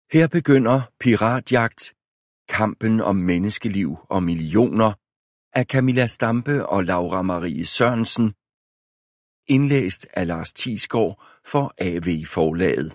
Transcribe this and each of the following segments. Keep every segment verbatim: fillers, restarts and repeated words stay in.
Her begynder Piratjagt, kampen om menneskeliv og millioner af Camilla Stampe og Laura Marie Sørensen, indlæst af Lars Thiesgaard for A V Forlaget.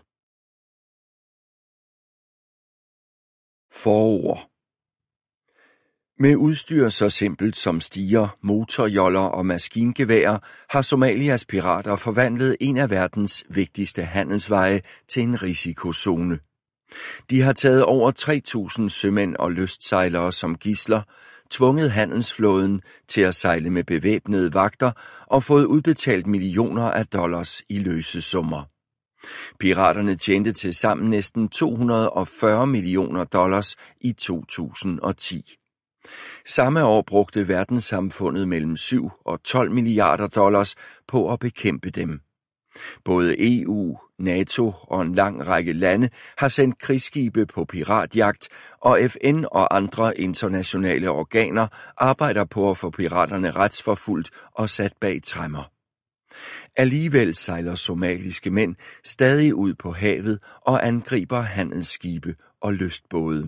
Forord. Med udstyr så simpelt som stiger, motorjoller og maskingeværer har Somalias pirater forvandlet en af verdens vigtigste handelsveje til en risikozone. De har taget over tre tusind sømænd og lystsejlere som gidsler, tvunget handelsflåden til at sejle med bevæbnede vagter og fået udbetalt millioner af dollars i løsesummer. Piraterne tjente til sammen næsten to hundrede og fyrre millioner dollars i to tusind og ti. Samme år brugte verdenssamfundet mellem syv og tolv milliarder dollars på at bekæmpe dem. Både E U, NATO og en lang række lande har sendt krigsskibe på piratjagt, og F N og andre internationale organer arbejder på at få piraterne retsforfulgt og sat bag tremmer. Alligevel sejler somaliske mænd stadig ud på havet og angriber handelsskibe og lystbåde.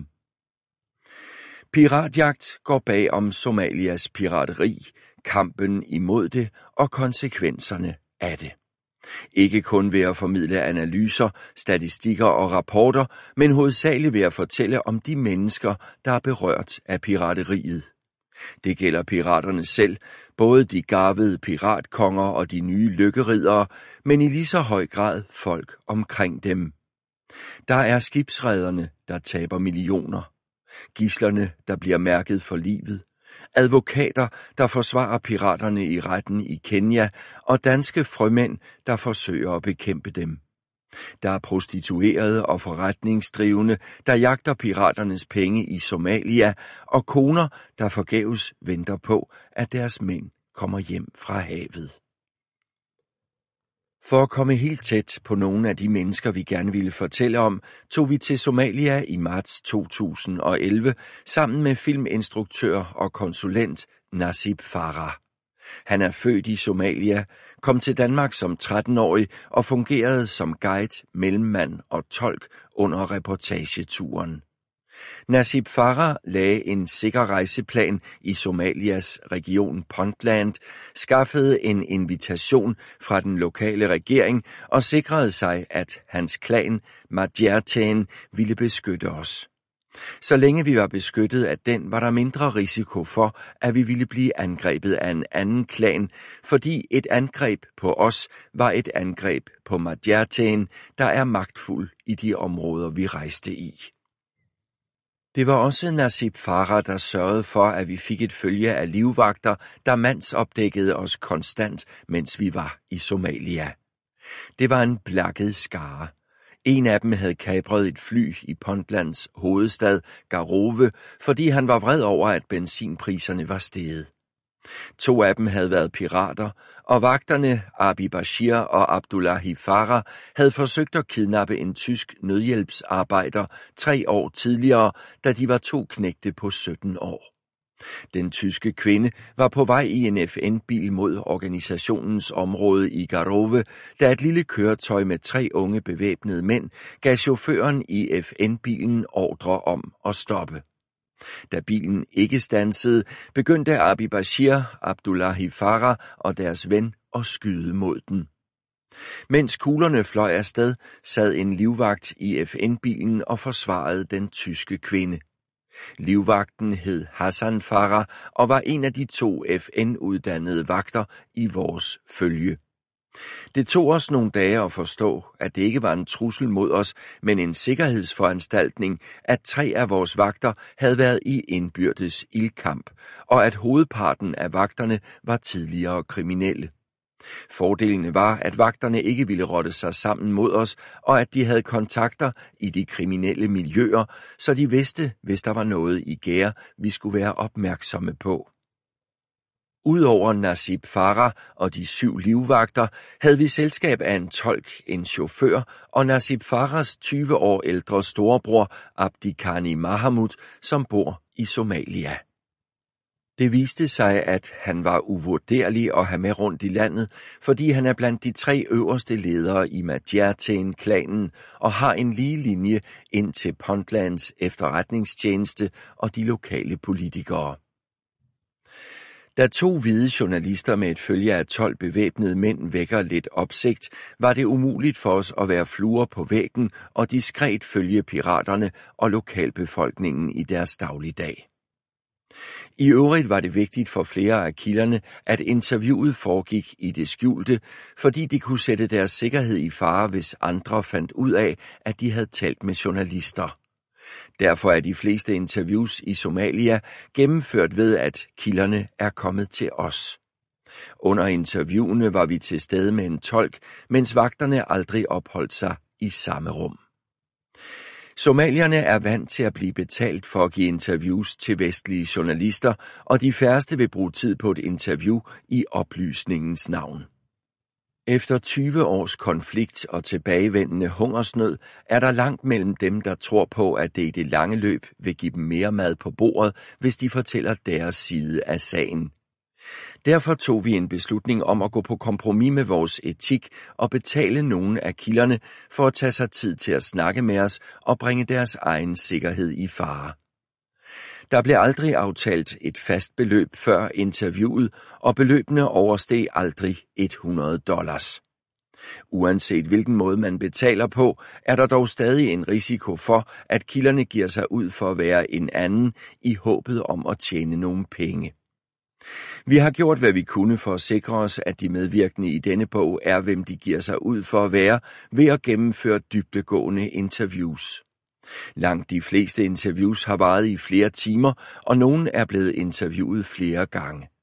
Piratjagt går bag om Somalias pirateri, kampen imod det og konsekvenserne af det. Ikke kun ved at formidle analyser, statistikker og rapporter, men hovedsageligt ved at fortælle om de mennesker, der er berørt af pirateriet. Det gælder piraterne selv, både de garvede piratkonger og de nye lykkeriddere, men i lige så høj grad folk omkring dem. Der er skibsrederne, der taber millioner. Gidslerne, der bliver mærket for livet. Advokater, der forsvarer piraterne i retten i Kenya, og danske frømænd, der forsøger at bekæmpe dem. Der er prostituerede og forretningsdrivende, der jagter piraternes penge i Somalia, og koner, der forgæves venter på, at deres mænd kommer hjem fra havet. For at komme helt tæt på nogle af de mennesker, vi gerne ville fortælle om, tog vi til Somalia i marts to tusind og elleve sammen med filminstruktør og konsulent Nasib Farah. Han er født i Somalia, kom til Danmark som tretten-årig og fungerede som guide, mellemmand og tolk under reportageturen. Nasib Farah lagde en sikker rejseplan i Somalias region Puntland, skaffede en invitation fra den lokale regering og sikrede sig, at hans klan, Madjerten, ville beskytte os. Så længe vi var beskyttet af den, var der mindre risiko for, at vi ville blive angrebet af en anden klan, fordi et angreb på os var et angreb på Madjerten, der er magtfuld i de områder, vi rejste i. Det var også Nasib Farah, der sørgede for, at vi fik et følge af livvagter, der mandsopdækkede os konstant, mens vi var i Somalia. Det var en blakket skare. En af dem havde kapret et fly i Puntlands hovedstad, Garowe, fordi han var vred over, at benzinpriserne var steget. To af dem havde været pirater, og vagterne Abi Bashir og Abdullahi Farah havde forsøgt at kidnappe en tysk nødhjælpsarbejder tre år tidligere, da de var to knægte på sytten år. Den tyske kvinde var på vej i en F N-bil mod organisationens område i Garowe, da et lille køretøj med tre unge bevæbnede mænd gav chaufføren i F N-bilen ordre om at stoppe. Da bilen ikke standsede, begyndte Abi Bashir, Abdullahi Farah og deres ven at skyde mod den. Mens kuglerne fløj afsted, sad en livvagt i F N-bilen og forsvarede den tyske kvinde. Livvagten hed Hassan Farah og var en af de to F N-uddannede vagter i vores følge. Det tog os nogle dage at forstå, at det ikke var en trussel mod os, men en sikkerhedsforanstaltning, at tre af vores vagter havde været i indbyrdes ildkamp, og at hovedparten af vagterne var tidligere kriminelle. Fordelene var, at vagterne ikke ville rotte sig sammen mod os, og at de havde kontakter i de kriminelle miljøer, så de vidste, hvis der var noget i gære, vi skulle være opmærksomme på. Udover Nasib Farah og de syv livvagter, havde vi selskab af en tolk, en chauffør og Nasib Farahs tyve år ældre storebror Abdikani Mahamud, som bor i Somalia. Det viste sig, at han var uvurderlig at have med rundt i landet, fordi han er blandt de tre øverste ledere i Madjerten-klanen og har en lige linje ind til Puntlands efterretningstjeneste og de lokale politikere. Da to hvide journalister med et følge af tolv bevæbnede mænd vækker lidt opsigt, var det umuligt for os at være fluer på væggen og diskret følge piraterne og lokalbefolkningen i deres dagligdag. I øvrigt var det vigtigt for flere af kilderne, at interviewet foregik i det skjulte, fordi de kunne sætte deres sikkerhed i fare, hvis andre fandt ud af, at de havde talt med journalister. Derfor er de fleste interviews i Somalia gennemført ved, at kilderne er kommet til os. Under interviewene var vi til stede med en tolk, mens vagterne aldrig opholdt sig i samme rum. Somalierne er vant til at blive betalt for at give interviews til vestlige journalister, og de færreste vil bruge tid på et interview i oplysningens navn. Efter tyve års konflikt og tilbagevendende hungersnød er der langt mellem dem, der tror på, at det i det lange løb vil give dem mere mad på bordet, hvis de fortæller deres side af sagen. Derfor tog vi en beslutning om at gå på kompromis med vores etik og betale nogle af kilderne for at tage sig tid til at snakke med os og bringe deres egen sikkerhed i fare. Der blev aldrig aftalt et fast beløb før interviewet, og beløbene oversteg aldrig hundrede dollars. Uanset hvilken måde man betaler på, er der dog stadig en risiko for, at kilderne giver sig ud for at være en anden i håbet om at tjene nogle penge. Vi har gjort, hvad vi kunne for at sikre os, at de medvirkende i denne bog er, hvem de giver sig ud for at være, ved at gennemføre dybdegående interviews. Langt de fleste interviews har varet i flere timer, og nogle er blevet interviewet flere gange.